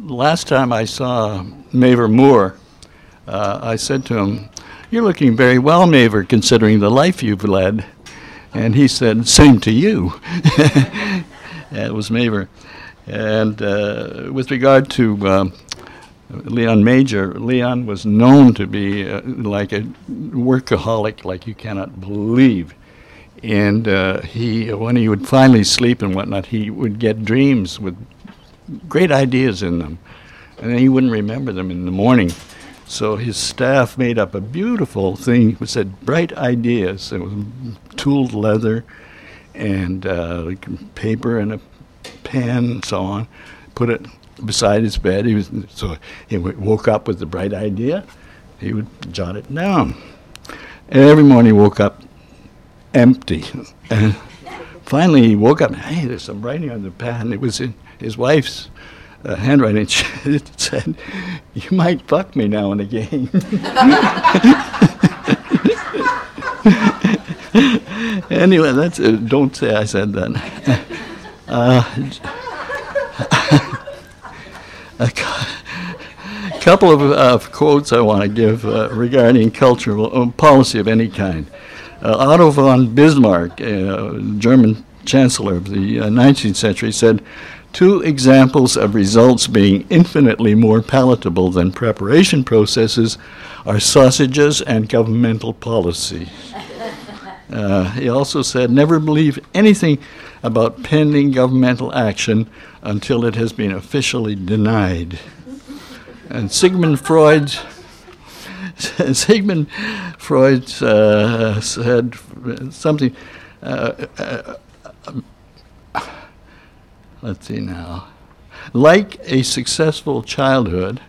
last time I saw Mavor Moore, I said to him, "You're looking very well, Mavor, considering the life you've led." And he said, "Same to you." It was Mavor. And with regard to Leon Major, Leon was known to be like a workaholic like you cannot believe. And when he would finally sleep and whatnot, he would get dreams with great ideas in them. And then he wouldn't remember them in the morning. So his staff made up a beautiful thing that said bright ideas. It was tooled leather and paper and a pen and so on. Put it beside his bed. So he woke up with the bright idea. He would jot it down. And every morning he woke up empty. And finally he woke up, hey, there's some writing on the pad. And it was in his wife's handwriting. It said, "You might fuck me now and again." Anyway, that's don't say I said that. A couple of quotes I want to give regarding cultural policy of any kind. Otto von Bismarck, German chancellor of the 19th century, said, "Two examples of results being infinitely more palatable than preparation processes are sausages and governmental policy." He also said, "Never believe anything about pending governmental action until it has been officially denied." And Sigmund Freud said something. Let's see now. Like a successful childhood,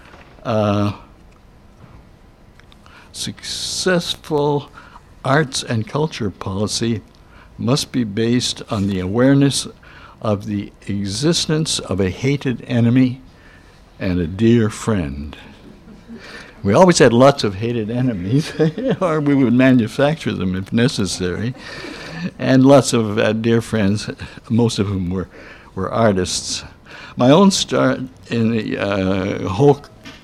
successful arts and culture policy must be based on the awareness of the existence of a hated enemy and a dear friend. We always had lots of hated enemies, or we would manufacture them if necessary, and lots of dear friends, most of whom were artists. My own start in the whole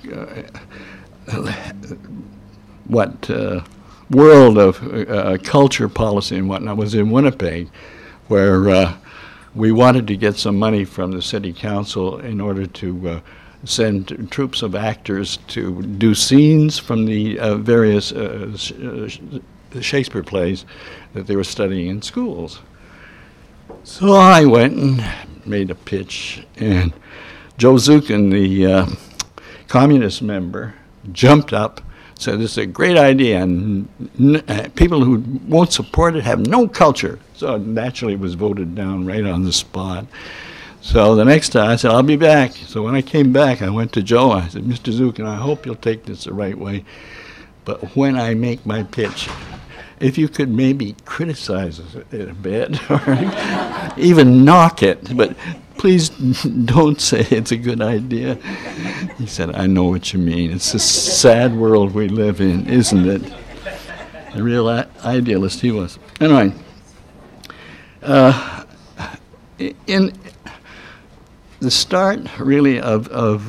world of culture policy and whatnot was in Winnipeg, where we wanted to get some money from the city council in order to send troops of actors to do scenes from the various Shakespeare plays that they were studying in schools. So I went and made a pitch, and Joe Zukin, the communist member, jumped up, said, "This is a great idea, and people who won't support it have no culture." So naturally it was voted down right on the spot. So the next time I said, "I'll be back." So when I came back, I went to Joe. I said, "Mr. Zukin, I hope you'll take this the right way. But when I make my pitch, if you could maybe criticize it a bit or even knock it, but please don't say it's a good idea." He said, "I know what you mean. It's a sad world we live in, isn't it?" A real idealist he was. Anyway, in the start, really, of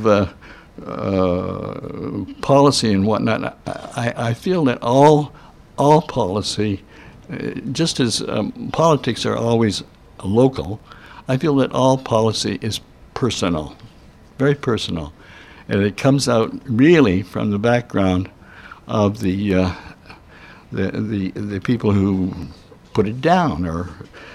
policy and whatnot, I feel that all policy, just as politics are always local, I feel that all policy is personal, very personal, and it comes out really from the background of the people who put it down, or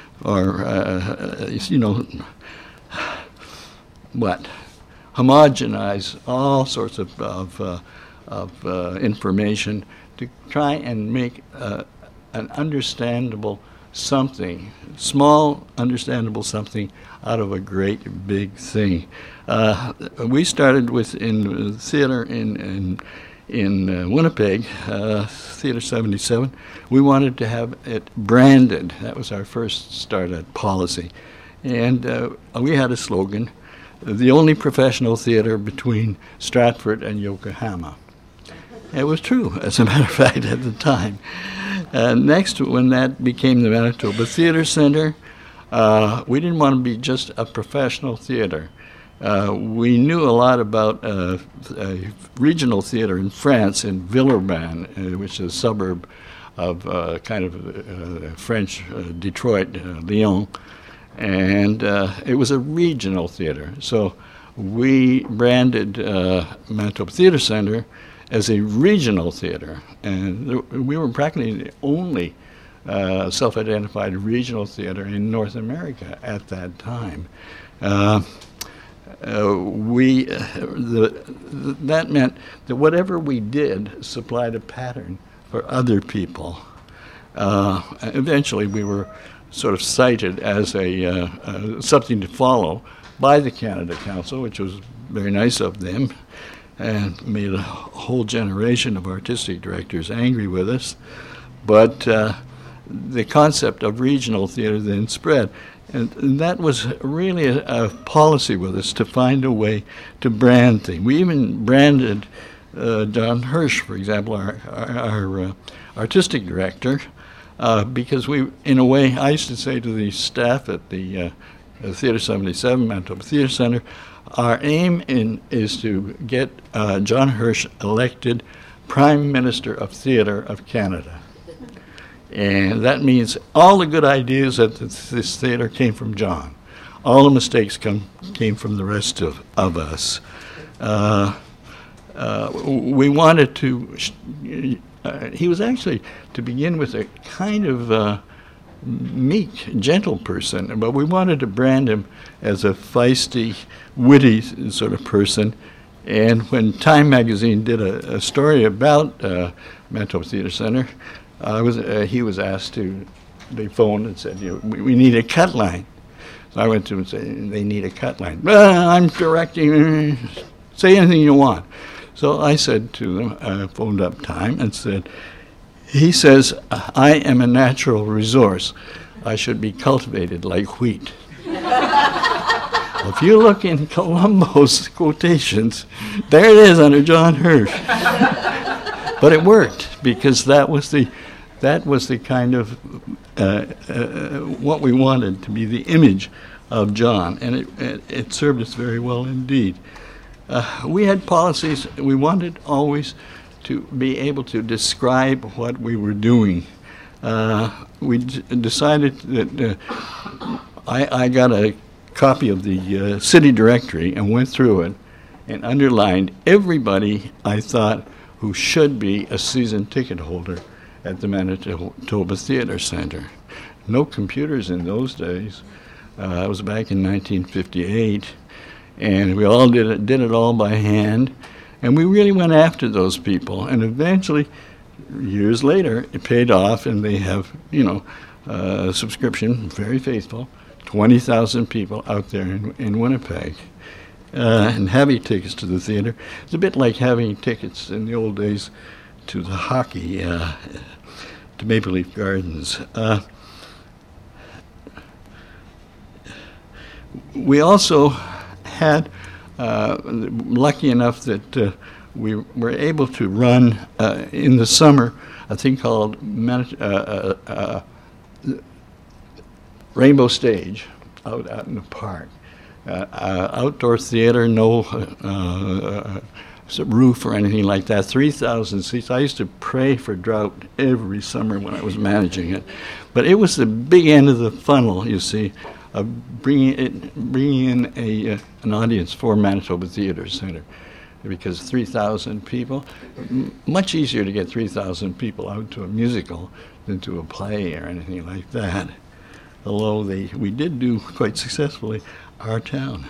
homogenize all sorts of information to try and make an understandable something, small understandable something, out of a great big thing. We started in theater in Winnipeg, Theater 77. We wanted to have it branded. That was our first start at policy. And we had a slogan, "The only professional theater between Stratford and Yokohama." It was true, as a matter of fact, at the time. Next, when that became the Manitoba Theatre Centre, we didn't want to be just a professional theater. We knew a lot about a regional theater in France, in Villeurbanne, which is a suburb of kind of French Detroit, Lyon, and it was a regional theater. So we branded Manitoba Theatre Centre as a regional theater, and we were practically the only self-identified regional theater in North America at that time. That meant that whatever we did supplied a pattern for other people. Eventually, we were sort of cited as something to follow by the Canada Council, which was very nice of them, and made a whole generation of artistic directors angry with us. But the concept of regional theater then spread. And that was really a policy with us, to find a way to brand things. We even branded John Hirsch, for example, our artistic director, because we, in a way, I used to say to the staff at the Theatre 77, Manitoba Theatre Centre, our aim is to get John Hirsch elected Prime Minister of Theatre of Canada. And that means all the good ideas at this theater came from John. All the mistakes came from the rest of us. We wanted to, he was actually, to begin with, a kind of meek, gentle person, but we wanted to brand him as a feisty, witty sort of person. And when Time magazine did a story about Manitoba Theatre Centre, he was asked to, they phoned and said, we need a cut line. So I went to him and said, they need a cut line. I'm directing, say anything you want. So I said to them, I phoned up Time and said, he says, I am a natural resource. I should be cultivated like wheat. If you look in Columbo's quotations, there it is under John Hirsch. But it worked, because that was the kind of what we wanted to be the image of John, and it served us very well indeed. We had policies. We wanted always to be able to describe what we were doing. We decided that I got a copy of the city directory and went through it and underlined everybody I thought who should be a season ticket holder at the Manitoba Theatre Centre. No computers in those days. It was back in 1958, and we all did it all by hand, and we really went after those people. And eventually, years later, it paid off, and they have, a subscription, very faithful, 20,000 people out there in Winnipeg. And having tickets to the theater, it's a bit like having tickets in the old days to the hockey, to Maple Leaf Gardens. We also had, lucky enough that we were able to run in the summer a thing called Rainbow Stage out in the park. Outdoor theater, no roof or anything like that, 3,000 seats. I used to pray for drought every summer when I was managing it. But it was the big end of the funnel, you see, of bringing in an audience for Manitoba Theatre Centre. Because 3,000 people, much easier to get 3,000 people out to a musical than to a play or anything like that. Although we did do quite successfully Our Town.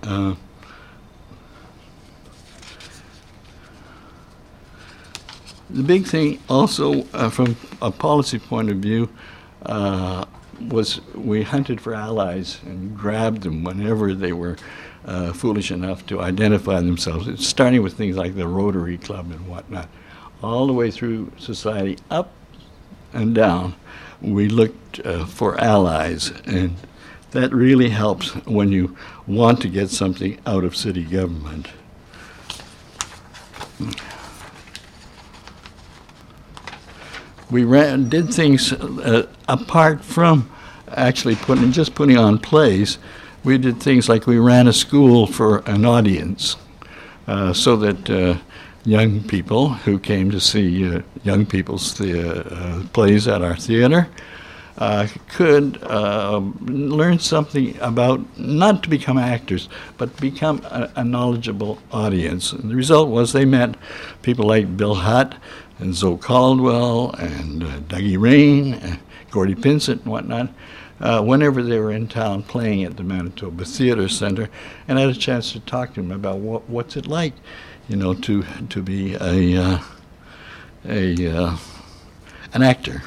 The big thing also, from a policy point of view, was we hunted for allies and grabbed them whenever they were foolish enough to identify themselves, starting with things like the Rotary Club and whatnot. All the way through society, up and down, we looked for allies, and that really helps when you want to get something out of city government. We did things apart from actually putting on plays. we did things like we ran a school for an audience, so that young people who came to see young people's plays at our theater could learn something about, not to become actors, but become a knowledgeable audience. And the result was they met people like Bill Hutt and Zoe Caldwell and Dougie Rain, and Gordy Pinsent and whatnot, whenever they were in town playing at the Manitoba Theatre Center, and I had a chance to talk to them about what's it like, to be an actor.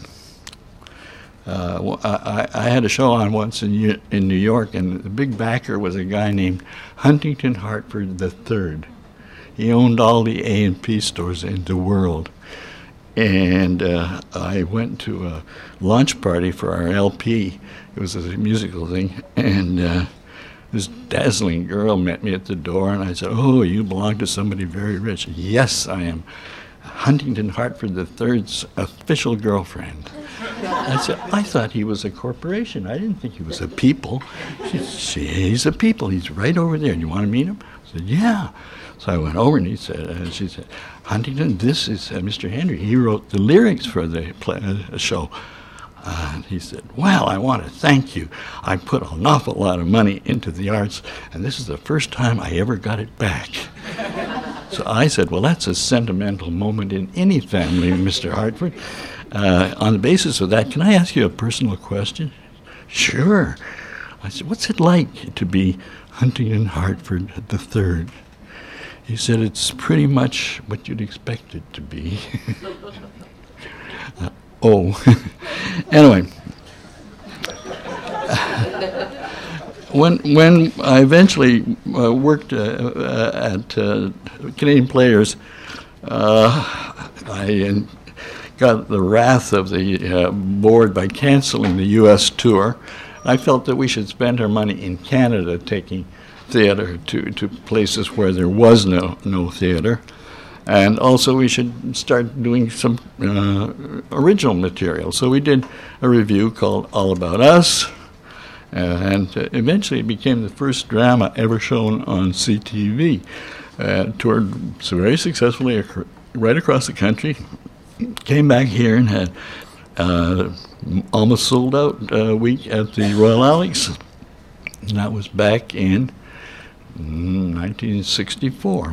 I had a show on once in New York, and the big backer was a guy named Huntington Hartford III. He owned all the A&P stores in the world. And I went to a launch party for our LP. It was a musical thing. And this dazzling girl met me at the door, and I said, "Oh, you belong to somebody very rich." "Yes, I am Huntington Hartford III's official girlfriend." I said, "I thought he was a corporation. I didn't think he was a people." He's a people. He's right over there. Do you want to meet him?" I said, "Yeah." So I went over, and she said, "Huntington, this is Mr. Henry. He wrote the lyrics for the show." And he said, "Well, I want to thank you. I put an awful lot of money into the arts, and this is the first time I ever got it back." So I said, "Well, that's a sentimental moment in any family, Mr. Hartford. On the basis of that, can I ask you a personal question?" "Sure." I said, "What's it like to be Huntington Hartford III?" He said, "It's pretty much what you'd expect it to be." Anyway, when I eventually worked at Canadian Players, I got the wrath of the board by canceling the U.S. tour. I felt that we should spend our money in Canada taking theater to places where there was no theater. And also we should start doing some original material. So we did a review called All About Us, and eventually it became the first drama ever shown on CTV. Toured very successfully right across the country. Came back here and had almost sold out week at the Royal Alex. And that was back in 1964.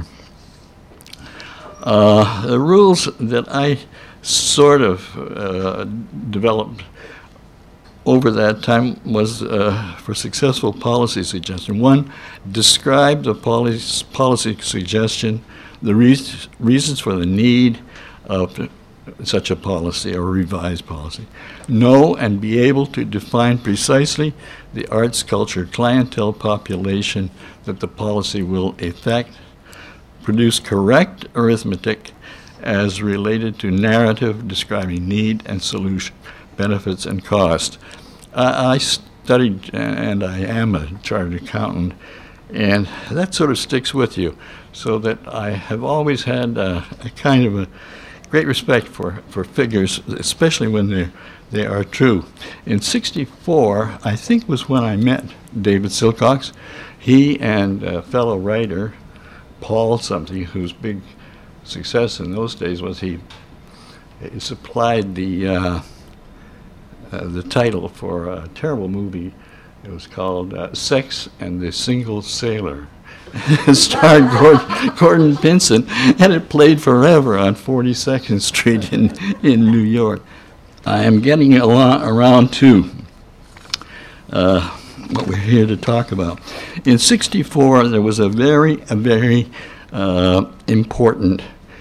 The rules that I sort of developed over that time was for successful policy suggestion. One, describe the policy suggestion, the reasons for the need of such a policy or revised policy. Know and be able to define precisely the arts, culture, clientele population that the policy will affect. Produce correct arithmetic as related to narrative describing need and solution, benefits and cost. I studied, and I am a chartered accountant, and that sort of sticks with you, so that I have always had a kind of a great respect for figures, especially when they are true. In '64, I think was when I met David Silcox. He and a fellow writer, Paul something, whose big success in those days was he supplied the title for a terrible movie. It was called Sex and the Single Sailor. It starred Gordon Pinsent, and it played forever on 42nd Street in New York. I am getting around to what we're here to talk about. In '64, there was a very important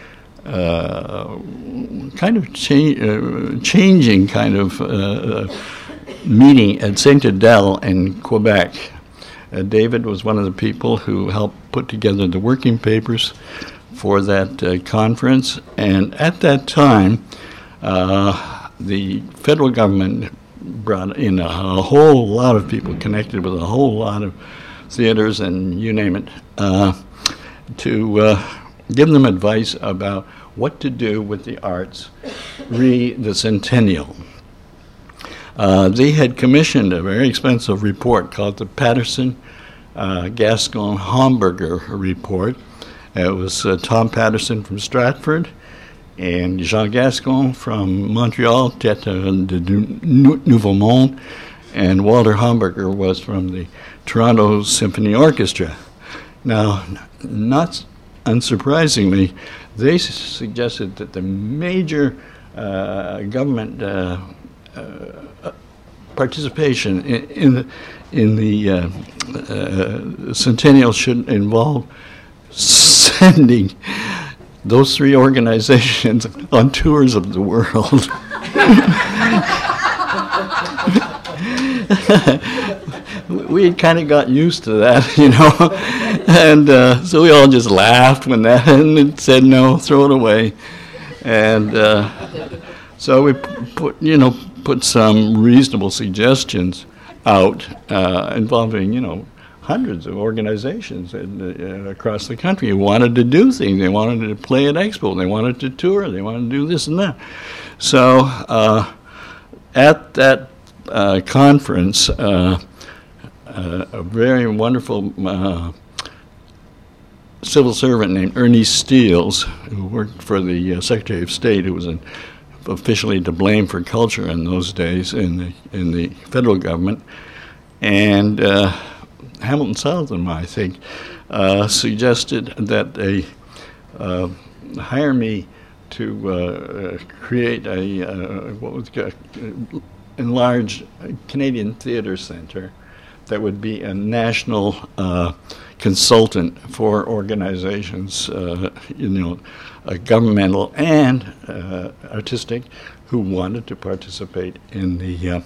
kind of changing kind of meeting at St. Adèle in Quebec. David was one of the people who helped put together the working papers for that conference, and at that time, the federal government brought in a whole lot of people connected with a whole lot of theaters and you name it, to give them advice about what to do with the arts re the centennial. They had commissioned a very expensive report called the Patterson-Gascon-Homburger report. It was Tom Patterson from Stratford and Jean Gascon from Montreal, Tête de Nouveau Monde, and Walter Homburger was from the Toronto Symphony Orchestra. Now, not unsurprisingly, they suggested that the major government participation in the Centennial should involve sending those three organizations on tours of the world. We had kind of got used to that, and so we all just laughed when that and said no, throw it away. And so we put some reasonable suggestions out involving hundreds of organizations across the country who wanted to do things. They wanted to play at Expo. They wanted to tour. They wanted to do this and that. So at that conference, a very wonderful civil servant named Ernest Steeles, who worked for the Secretary of State, who was officially to blame for culture in those days in the federal government, and Hamilton Southam, I think, suggested that they hire me to create a enlarged Canadian Theatre Centre that would be a national consultant for organizations, governmental and artistic, who wanted to participate in the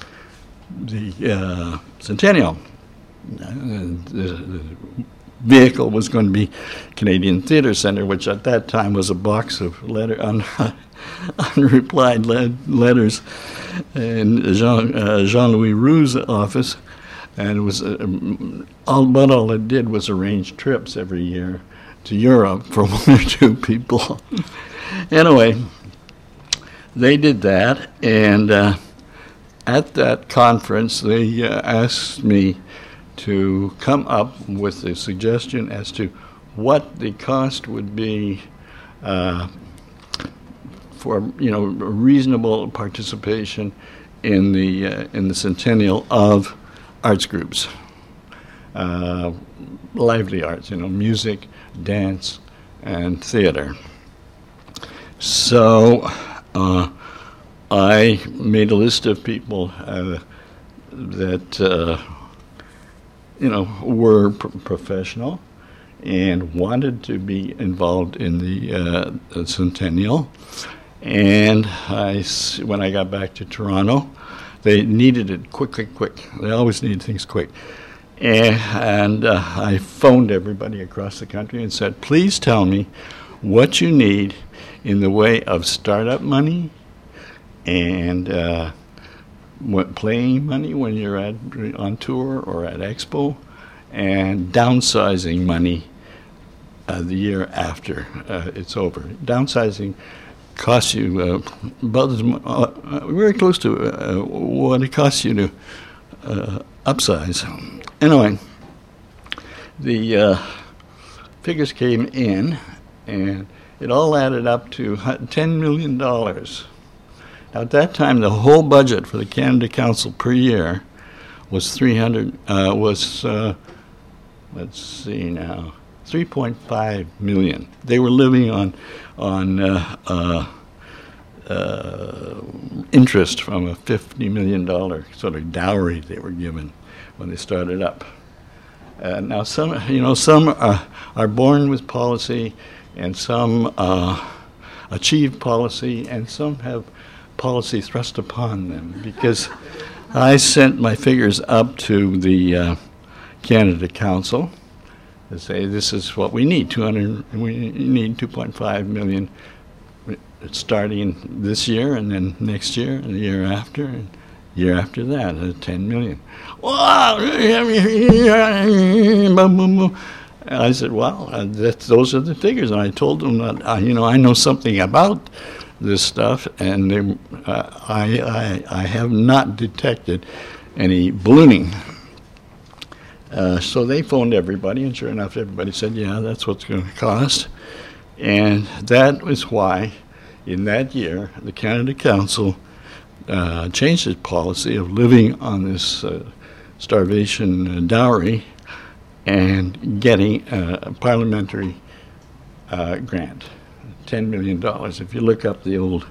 Centennial. The vehicle was going to be Canadian Theatre Centre, which at that time was a box of unreplied letters in Jean-Louis Roux's office, and it was all it did was arrange trips every year to Europe for one or two people. Anyway, they did that, and at that conference, they asked me to come up with a suggestion as to what the cost would be for reasonable participation in the Centennial of arts groups, lively arts, music, dance, and theater. So I made a list of people that were professional and wanted to be involved in the Centennial. And when I got back to Toronto, they needed it quick. They always need things quick. And I phoned everybody across the country and said, please tell me what you need in the way of startup money and playing money when you're on tour or at Expo, and downsizing money the year after it's over. Downsizing costs you about as much, very close to what it costs you to upsize. Anyway, the figures came in, and it all added up to $10 million. Now, at that time, the whole budget for the Canada Council per year was let's see now, 3.5 million. They were living on interest from a $50 million sort of dowry they were given when they started up. Now some are born with policy, and some achieve policy, and some have policy thrust upon them, because I sent my figures up to the Canada Council to say this is what we need. We need 2.5 million starting this year, and then next year, and the year after, and year after that, 10 million. Wow! I said, well, those are the figures, and I told them that I know something about this stuff, and I have not detected any ballooning. So they phoned everybody, and sure enough, everybody said, yeah, that's what's going to cost. And that was why, in that year, the Canada Council changed its policy of living on this starvation dowry and getting a parliamentary grant, $10 million. If you look up the old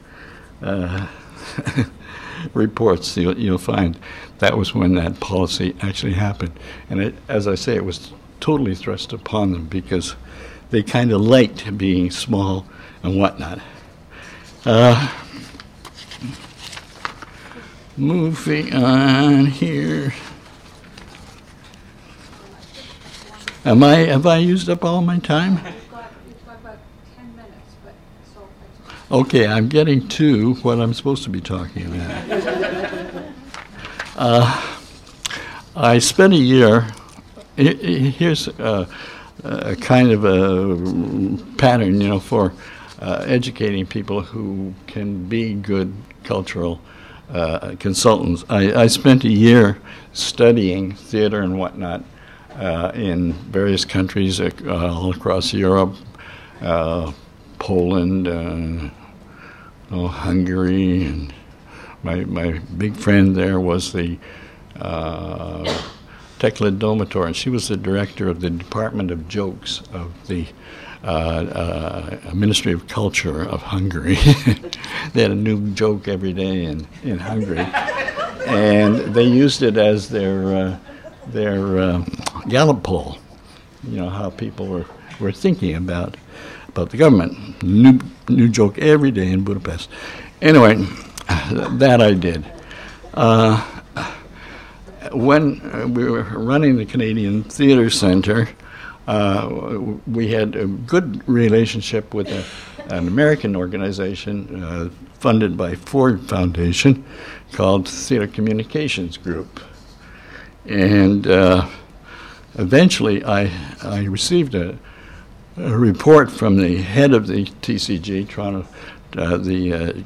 reports, you'll find that was when that policy actually happened. And as I say, it was totally thrust upon them because they kind of liked being small and whatnot. Moving on here. Have I used up all my time? You've got about 10 minutes, but so. Okay, I'm getting to what I'm supposed to be talking about. I spent a year. Here's a kind of a pattern, for educating people who can be good cultural consultants. I spent a year studying theater and whatnot in various countries all across Europe, Poland, Hungary, and my big friend there was the Tekla Domator, and she was the director of the Department of Jokes of the Ministry of Culture of Hungary. They had a new joke every day in Hungary, and they used it as their Gallup poll. How people were thinking about the government. New joke every day in Budapest. Anyway, that I did. When we were running the Canadian Theatre Centre, we had a good relationship with an American organization funded by Ford Foundation called Theatre Communications Group. And eventually I received a report from the head of the TCG, Toronto, the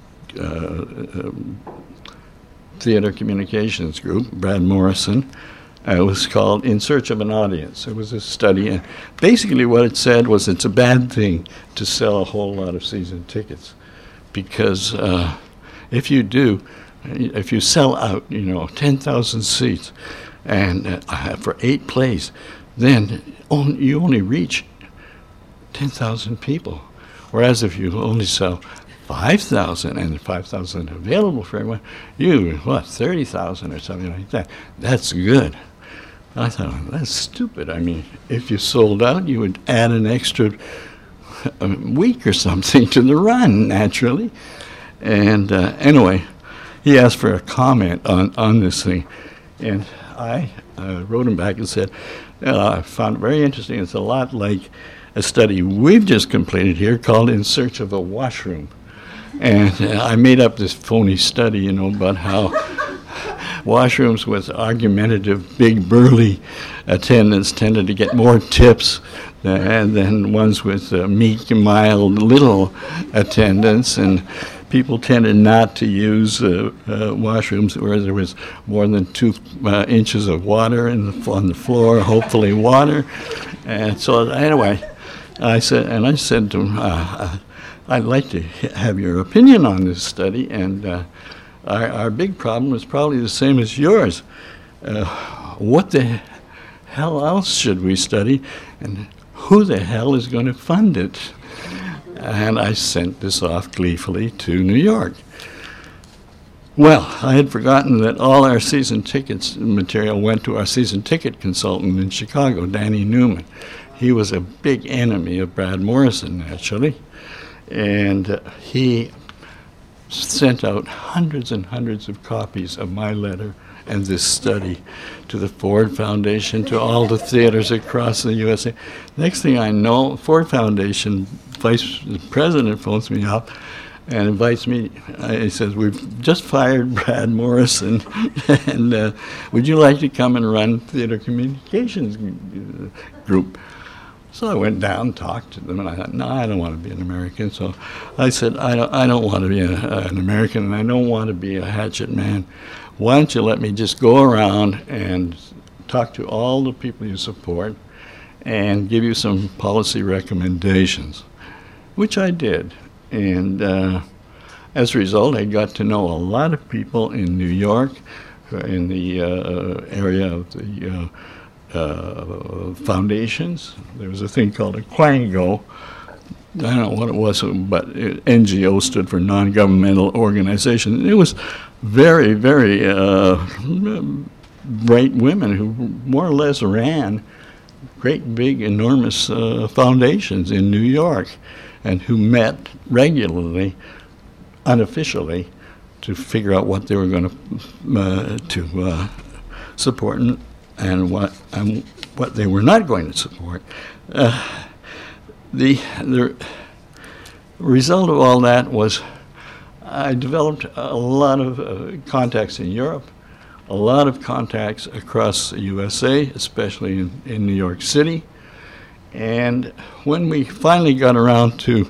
Theatre Communications Group, Brad Morrison. It was called In Search of an Audience. It was a study, and basically what it said was it's a bad thing to sell a whole lot of season tickets, because if you sell out, 10,000 seats, and for 8 plays, then you only reach 10,000 people. Whereas if you only sell 5,000 and 5,000 available for everyone, 30,000 or something like that. That's good. I thought, that's stupid. I mean, if you sold out, you would add an extra week or something to the run, naturally. And anyway, he asked for a comment on this thing. And I wrote him back and said, I found it very interesting. It's a lot like a study we've just completed here called In Search of a Washroom. And I made up this phony study, about how washrooms with argumentative, big, burly attendants tended to get more tips than ones with meek, mild, little attendants. And people tended not to use washrooms where there was more than 2 inches of water on the floor, hopefully water. And so anyway, I said to him, I'd like to have your opinion on this study, and our big problem is probably the same as yours. What the hell else should we study, and who the hell is going to fund it? And I sent this off gleefully to New York. Well, I had forgotten that all our season tickets material went to our season ticket consultant in Chicago, Danny Newman. He was a big enemy of Brad Morrison, actually. And he sent out hundreds and hundreds of copies of my letter and this study to the Ford Foundation, to all the theaters across the USA. Next thing I know, Ford Foundation vice president phones me up and invites me. He says, we've just fired Brad Morrison, and would you like to come and run Theatre Communications Group? So I went down, talked to them, and I thought, no, I don't want to be an American. So I said, I don't want to be an American, and I don't want to be a hatchet man. Why don't you let me just go around and talk to all the people you support and give you some policy recommendations, which I did. And as a result, I got to know a lot of people in New York, in the area of the foundations. There was a thing called a Quango. I don't know what it was, but NGO stood for non-governmental organization. It was very, very bright women who more or less ran great, big, enormous foundations in New York, and who met regularly, unofficially, to figure out what they were going to support and what they were not going to support. The result of all that was I developed a lot of contacts in Europe, a lot of contacts across the USA, especially in New York City. And when we finally got around to,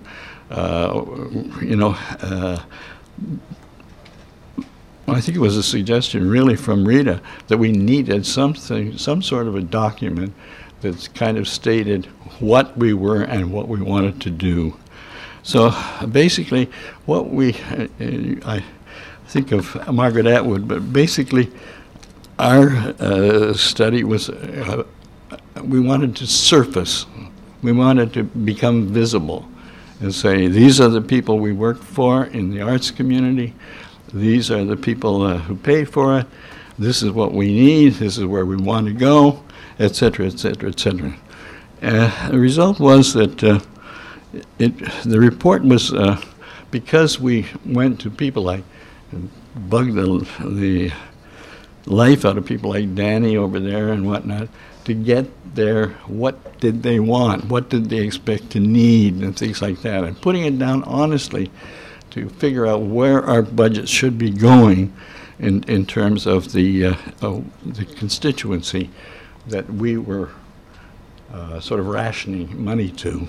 I think it was a suggestion really from Rita that we needed some sort of a document that kind of stated what we were and what we wanted to do. So basically, what I think of Margaret Atwood, but basically our study was we wanted to surface. We wanted to become visible and say, these are the people we work for in the arts community. These are the people who pay for it. This is what we need. This is where we want to go, et cetera, et cetera, et cetera. The result was that the report was, because we went to people like, bugged the life out of people like Danny over there and whatnot, to get there, what did they want, what did they expect to need, and things like that, and putting it down honestly to figure out where our budget should be going in terms of the constituency that we were sort of rationing money to.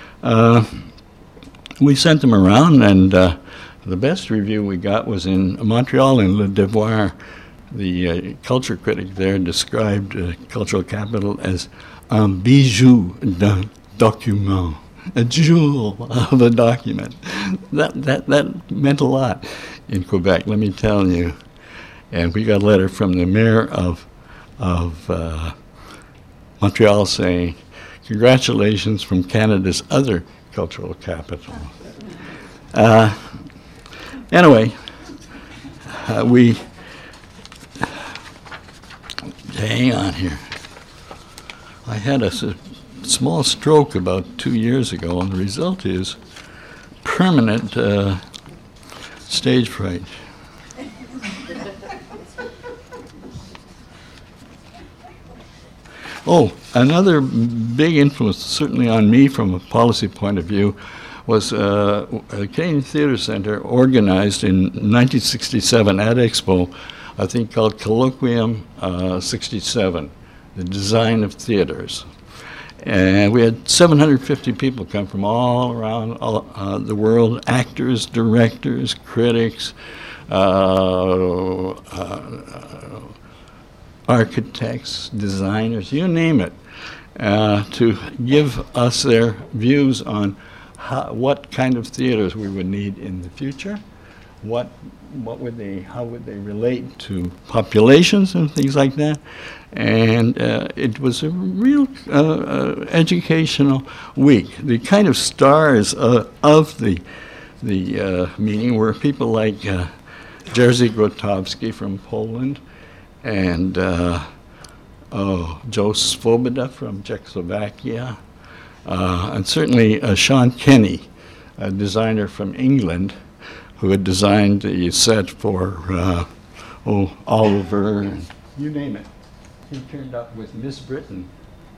We sent them around, and the best review we got was in Montreal in Le Devoir. The culture critic there described cultural capital as un bijou d'un document, a jewel of a document. That meant a lot in Quebec, let me tell you. And we got a letter from the mayor of Montreal saying, congratulations from Canada's other cultural capital. Anyway, we hang on here. I had a small stroke about 2 years ago, and the result is permanent stage fright. Oh, another big influence, certainly on me from a policy point of view, was a Canadian Theatre Centre organized in 1967 at Expo, a thing called Colloquium 67, the design of theaters. And we had 750 people come from all around the world, actors, directors, critics, architects, designers, you name it, to give us their views on what kind of theaters we would need in the future, how would they relate to populations and things like that. And it was a real educational week. The kind of stars of the meeting were people like Jerzy Grotowski from Poland, and Joe Svoboda from Czechoslovakia, and certainly Sean Kenny, a designer from England, who had designed the set for Oliver, and you name it. He turned up with Miss Britain,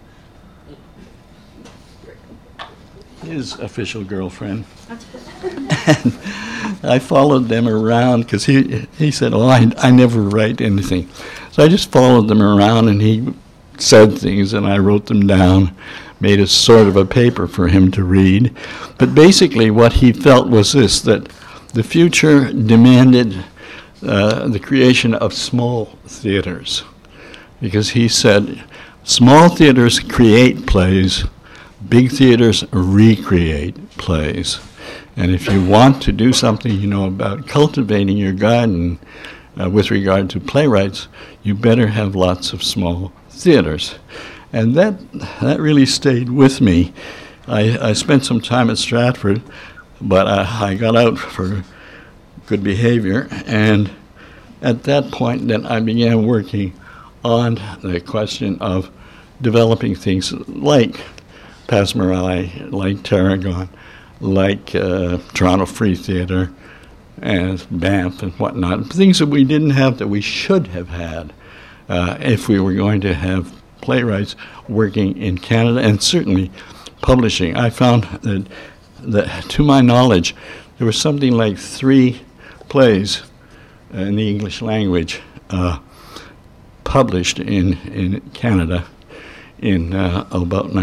his official girlfriend. And I followed them around because he said, oh, I never write anything. So I just followed them around, and he said things, and I wrote them down. made a sort of a paper for him to read. But basically what he felt was this, that the future demanded the creation of small theaters. Because he said, small theaters create plays, big theaters recreate plays. And if you want to do something, about cultivating your garden with regard to playwrights, you better have lots of small theaters. And that really stayed with me. I spent some time at Stratford, but I got out for good behavior, and at that point then I began working on the question of developing things like Passamaquoddy, like Tarragon, like Toronto Free Theatre, and Banff and whatnot, things that we didn't have that we should have had if we were going to have playwrights working in Canada, and certainly publishing. I found that to my knowledge, there was something like 3 plays in the English language published in Canada in about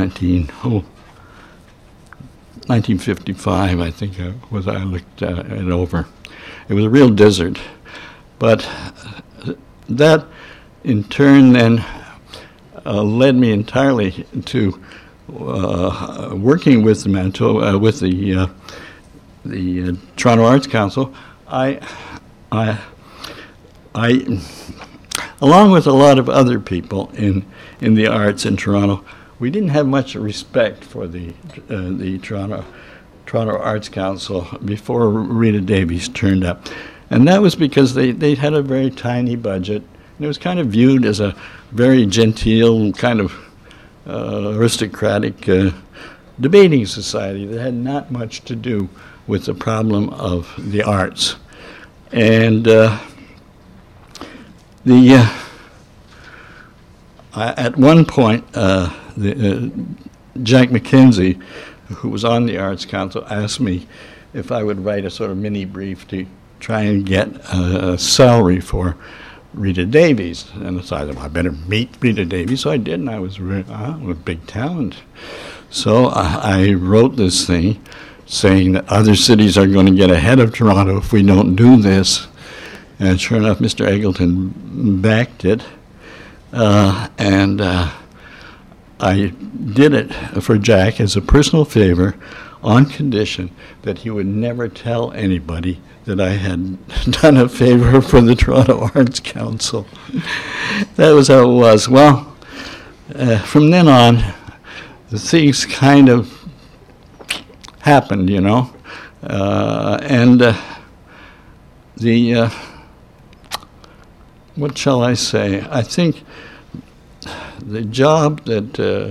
1955, I think I looked it over. It was a real desert. But that, in turn, then led me entirely to working with the Manitoba, with the Toronto Arts Council. I, along with a lot of other people in the arts in Toronto, we didn't have much respect for the Toronto Arts Council before Rita Davies turned up. And that was because they had a very tiny budget. And it was kind of viewed as a very genteel, kind of aristocratic debating society that had not much to do with the problem of the arts. And at one point, Jack McKenzie, who was on the Arts Council, asked me if I would write a sort of mini brief to try and get a salary for Rita Davies. And so I thought, I better meet Rita Davies. So I did, and I was a big talent. So I wrote this thing saying that other cities are going to get ahead of Toronto if we don't do this. And sure enough, Mr. Eggleton backed it. And I did it for Jack as a personal favor on condition that he would never tell anybody that I had done a favor for the Toronto Arts Council. That was how it was. Well, from then on, the things kind of happened, and what shall I say? I think the job that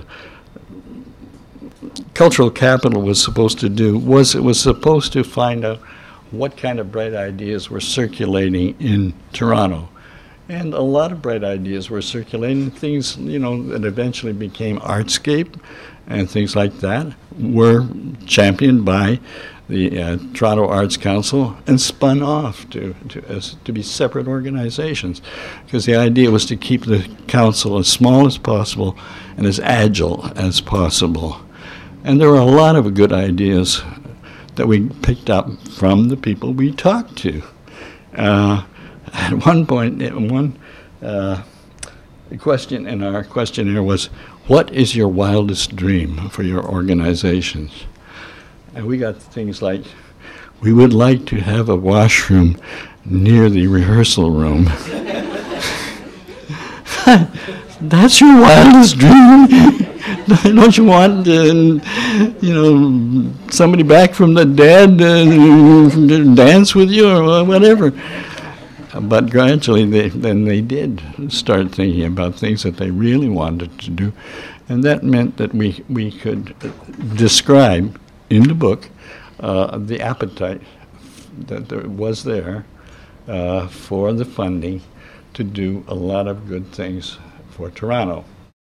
Cultural Capital was supposed to do was it was supposed to find out what kind of bright ideas were circulating in Toronto. And a lot of bright ideas were circulating. Things, that eventually became Artscape and things like that were championed by the Toronto Arts Council and spun off to be separate organizations, because the idea was to keep the council as small as possible and as agile as possible. And there were a lot of good ideas that we picked up from the people we talked to. At one point, one question in our questionnaire was, what is your wildest dream for your organizations? And we got things like, we would like to have a washroom near the rehearsal room. That's your wildest dream? Don't you want, somebody back from the dead to dance with you or whatever? But gradually, they did start thinking about things that they really wanted to do, and that meant that we could describe in the book the appetite that there was there for the funding to do a lot of good things for Toronto.